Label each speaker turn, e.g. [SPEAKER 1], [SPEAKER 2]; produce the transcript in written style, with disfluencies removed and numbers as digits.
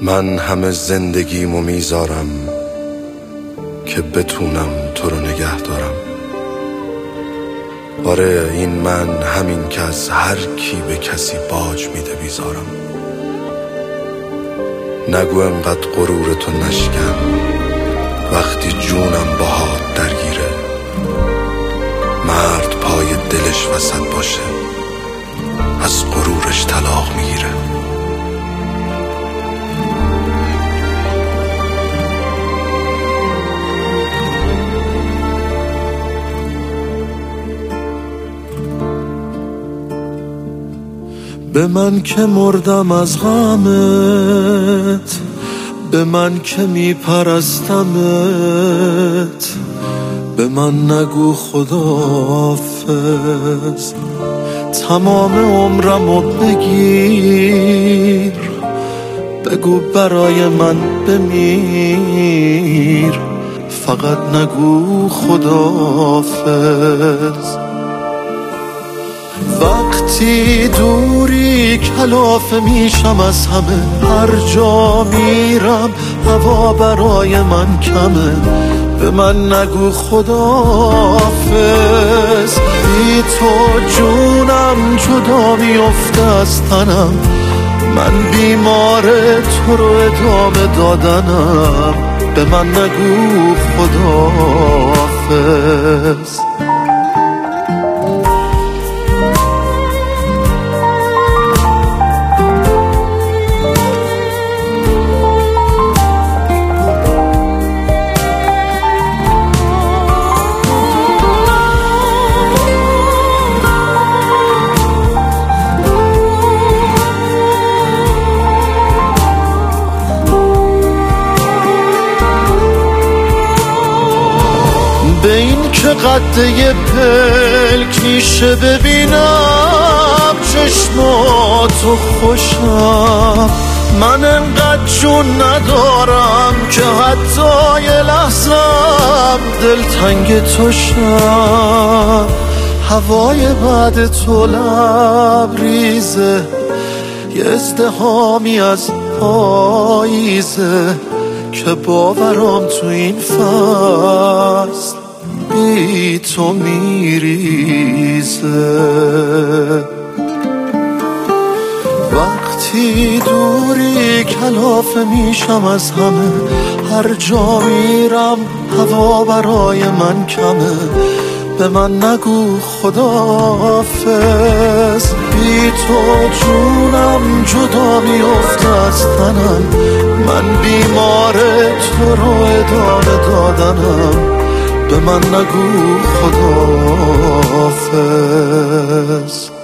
[SPEAKER 1] من همه زندگیمو میذارم که بتونم تو رو نگه دارم. آره این من، همین که از هر کی به کسی باج میده بیزارم. نگو انقدر غرور تو نشکن وقتی جونم باهات درگیره. مرد پای دلش وسط باشه از غرورش طلاق میگیره. به من که مردم از غمت، به من که میپرستمت، به من نگو خداحافظ. تمام عمرمو بگیر، بگو برای من بمیر، فقط نگو خداحافظ. وقتی دوری کلافه میشم از همه، هر جا میرم هوا برای من کمه. به من نگو خداحافظ، بی تو جونم جدا میفته از تنم. من بیمار تو رو ادامه دادنم. به من نگو خداحافظ. به این که قده پلک میشه ببینم چشماتو خوشم. من انقدر جون ندارم که حتی یه لحظم دلتنگ تو شم. هوای بعد تو لبریزه، یه ازدحامی از پاییزه که باورام تو این فصل بی تو میریزه. وقتی دوری کلافه میشم از همه، هر جا میرم هوا برای من کمه. به من نگو خداحافظ، بی تو جونم جدا میفته از تنم. من بیمار تو رو ادامه دادنم. به من نگو خداحافظ.